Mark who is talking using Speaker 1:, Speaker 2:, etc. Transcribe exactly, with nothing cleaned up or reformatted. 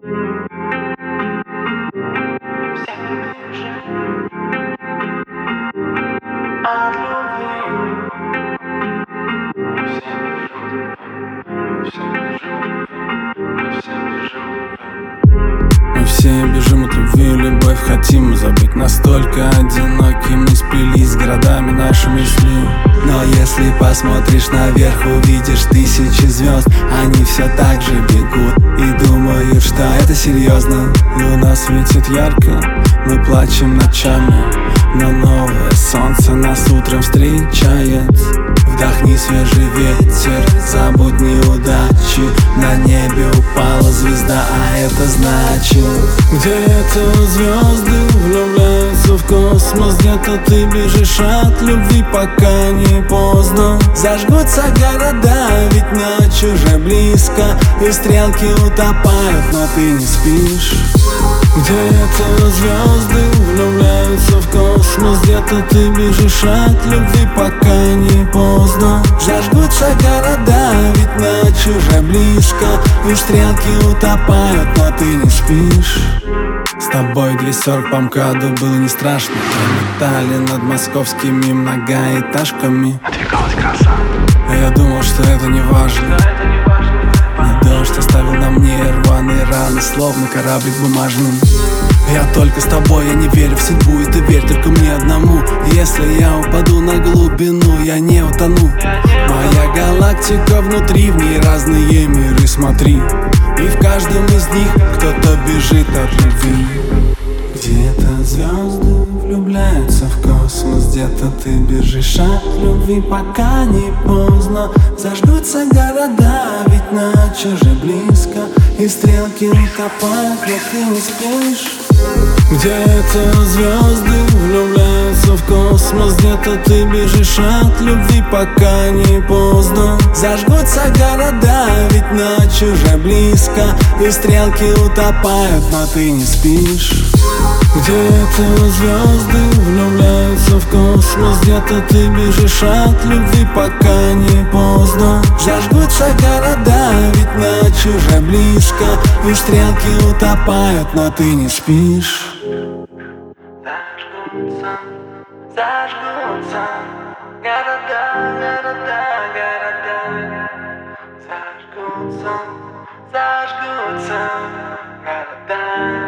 Speaker 1: Мы все бежим от любви, любовь хотим забыть. Настолько одиноки мы сплелись городами наши мысли.
Speaker 2: Но если посмотришь наверх, увидишь тысячи звезд. Они все так же бегут и думают, что это серьезно.
Speaker 1: Луна светит ярко, мы плачем ночами, но новое солнце нас утром встречает.
Speaker 2: Вдохни свежий ветер, забудь неудачи. На небе упала звезда, а это значит:
Speaker 1: где-то звезды влюбляются в космос. Где-то ты бежишь от любви, пока не поздно.
Speaker 2: Зажгутся города, ведь ночь уже близко, и стрелки утопают, но ты не спишь.
Speaker 1: Где-то звезды влюбляются в космос. Где-то ты бежишь от любви, пока не поздно.
Speaker 2: Зажгутся города, ведь ночь уже близко, и стрелки утопают, но ты не спишь.
Speaker 1: С тобой двести сорок по МКАДу было не страшно. Пролетали над московскими многоэтажками.
Speaker 3: Надвигалась краса.
Speaker 1: А я думал, что это не важно. Но дождь оставил на мне рваные раны, словно кораблик бумажным. Я только с тобой, я не верю в судьбу, и ты верь только мне одному. Если я упаду на глубину, я не утону. Моя галактика внутри, в ней разные миры, смотри. И в каждом из них кто-то бежит от любви. Где-то звезды влюбляются в космос. Где-то ты бежишь от любви, пока не поздно.
Speaker 2: Зажгутся города, ведь ночь уже близко, и стрелки утопают, но ты не спишь.
Speaker 1: Где-то звезды влюбляются в космос. Где-то ты бежишь от любви, пока не поздно.
Speaker 2: Зажгутся города, ведь ночь уже близко, и стрелки утопают, но ты не спишь.
Speaker 1: Где-то звезды влюбляются в космос. Где-то ты бежишь от любви, пока не поздно.
Speaker 2: Зажгутся города, ведь ночь уже близко, и стрелки утопают, но ты не спишь.
Speaker 3: Зажгутся, зажгутся города, города, города. Зажгутся, зажгутся города.